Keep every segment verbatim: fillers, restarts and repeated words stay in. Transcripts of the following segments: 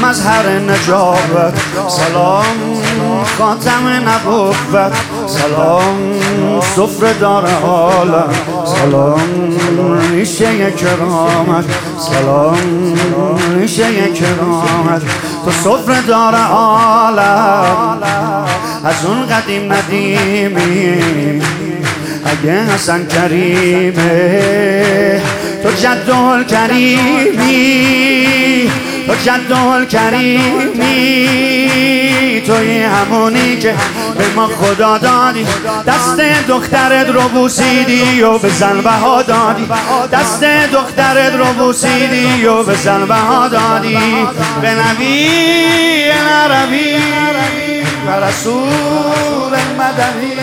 مظهر نجابت، سلام خاتم نبوت، سلام سفره دار عالم، سلام ریشه کرامت، سلام ریشه کرامت، تو سفره دار عالم، از اون قدیم ندیمی اگه حسن کریمه، تو جدول کریمی، تو جدول کریمی، توی همونی که به ما خدا دادی، دست دخترت رو بوسیدی و به زن بها دادی، دست دخترت رو بوسیدی و به زن بها دادی، به نبی عربی و رسول مدنی.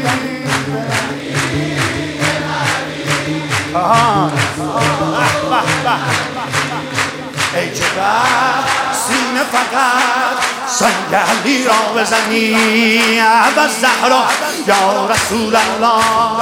آه ای که بر سینه فقط سنگلی را بزنی، ابا زهرا یا رسول الله.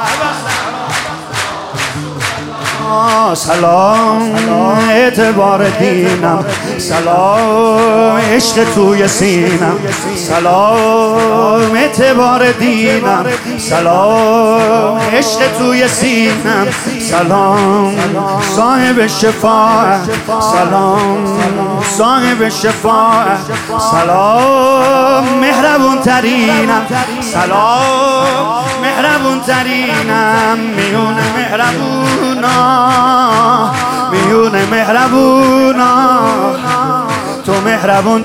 سلام اعتبار دینم، سلام عشق توی سینم، سلام اعتبار دینم، سلام عشق توی سینم، سلام صاحب شفاعت، سلام صاحب شفاعت، سلام مهربون ترینم، سلام مهربون ترینم، میون مهربونا، میون مهربونا، تو مهربون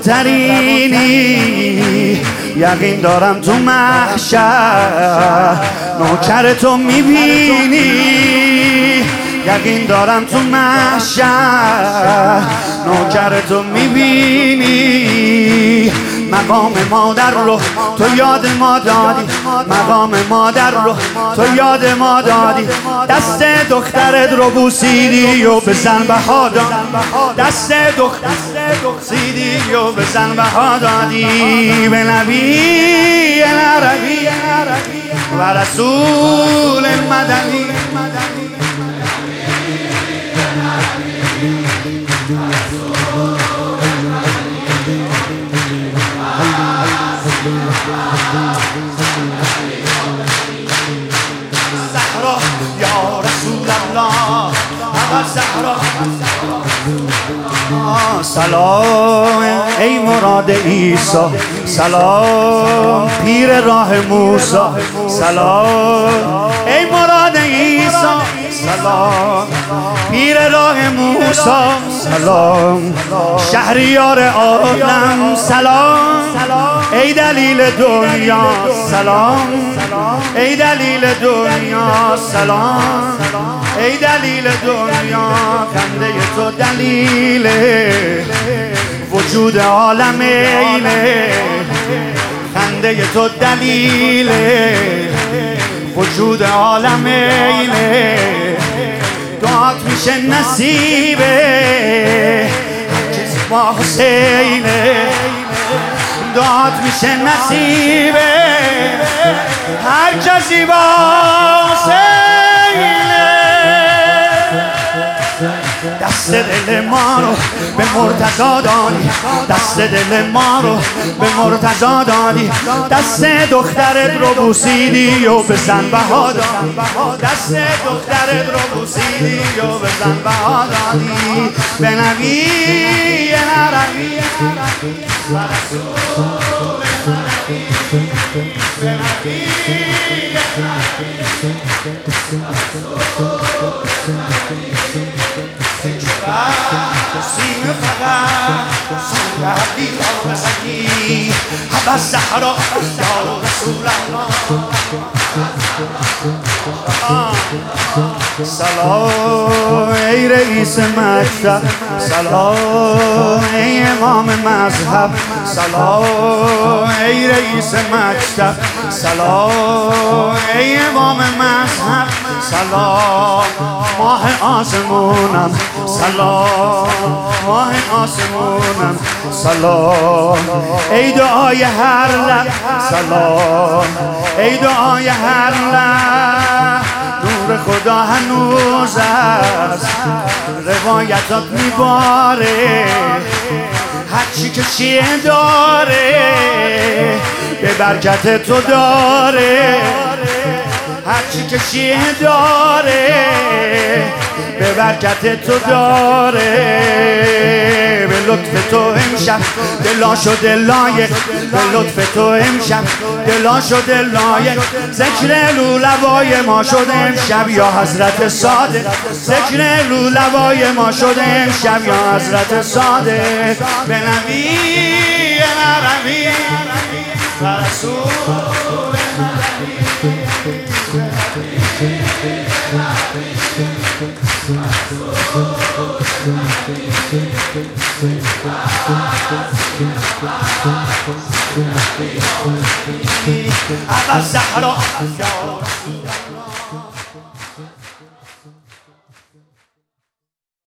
ترینی، یقین دارم تو محشر نوکر تو میبینی، یقین دارم تو محشر نوکر تو میبینی، مقام مادر رو تو یاد ما دادی، مقام مادر رو تو یاد ما دادی، دست دخترت رو بوسیدی و به زن بها دادی، دست دخترت رو بوسیدی و به زن بها دادی، به نبی عربی و رسول مدنی. زهرا یا رسول الله، ابا زهرا. سلام ای مراد عیسی، سلام پیر راه موسی، سلام ای مراد عیسی، سلام پیر راه موسی، سلام شهریار عالم، سلام ای دلیل دنیا، سلام ای دلیل دنیا، سلام ای دلیل دنیا، خنده تو دلیل وجود عالم اینه، خنده تو دلیل وجود عالم اینه، دعات میشه نصیبه کسی با حسینه، دعات میشه نصیبه هر کسی با حسینه، دست دل ما رو به مرتضی دادی، دست دل ما رو به مرتضی دادی، دست دخترت رو بوسیدی و به زن بها دادی، دست دخترت رو بوسیدی و به زن بها دادی، به نبی عربی و رسول مدنی، به نبی سینه فقط سنگلی را بزنی، ابا زهرا یا رسول الله. سلام ای رئیس مکتب، سلام ای امام مذهب، سلام ای رئیس مکتب، سلام ای امام مذهب، سلام ماه آسمونم، سلام ماه آسمونم، سلام ای دعای هر لب، سلام ای دعای هر لب، نور خدا هنوز است روایتات میباره، هرچی که چیه داره به برکت تو داره، هرچی که چیه داره به برکت تو داره. به لطف تو امشب دلا شده لایق، به لطف تو امشب دلا شده لایق. ذکر لولوای ما شده امشب یا حضرت صادق، ذکر لولوای ما شده امشب یا حضرت صادق. به نبی عربی و رسول عبا الزهرا